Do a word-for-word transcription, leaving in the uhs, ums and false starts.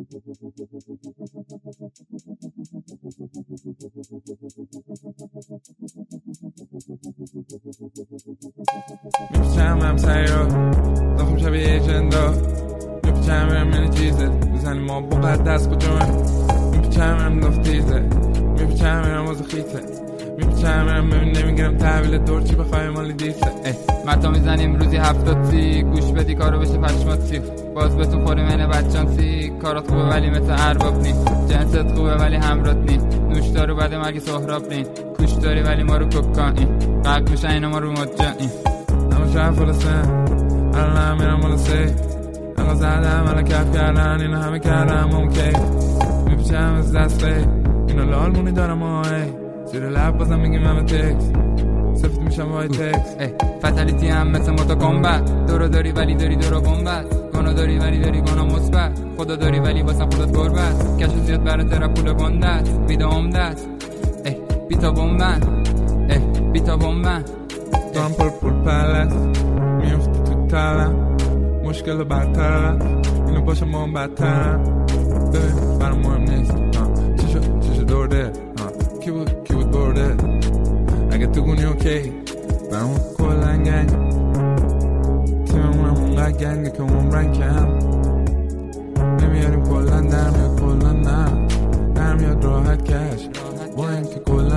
میپیچم هم سری رو داخل شبیه اجندا، میپیچم هم من چیزه بزنی ما مقدس کجونه، میپیچم هم دفتیزه، میپیچم هم واسه خیته، میپیچم هم نمیگیرم تحویل دور چی بخوای مالی دیسه. متا میزنیم روزی هفتاد سی، گوش بدی کارو بشه پشمات سیخ، باز بهتون خوریم اینه بچان سی، کارات خوبه ولی مثل ارباب نی، جنست خوبه ولی همرات نی، نوش دارو بعد مرگی سهراب نی، کوش داری ولی ما رو کوکائین، قلق میشن اینا ما رو مجائین. اما شهر فلسطین الان هم میرم بالا سی، الان زدم الان کف کردن اینا همه کردم اوکی، میپیچم از دست بی اینا لال مونی دارم آهی، زیر لب بازم میگیم همه تکس سفت میشم وای تکس. فتالیتی هم مثل موتا کمبت، دورو داری ولی داری دورو بمبت، گناه داری ولی داری گناه مثبت، خدا داری ولی واسه خودت قربت، کشو زیاد برای ترا پول گندت، بیدا عمدت بیتا بومبن بیتا بومبن دارم پر پول پلس میفتی تو تلم، مشکل برطرف اینو باشه ما هم بدترم، ببین برام مهم نیست چشو چشو دورده کی بود کی بود برده، اگه تو گونی اوکی برام کلن گنگ تیممونم اونقدر گنگه که عمرن کم نمیاریم کلن در میاد کلن نه در میاد راحت کش با اینکه کلن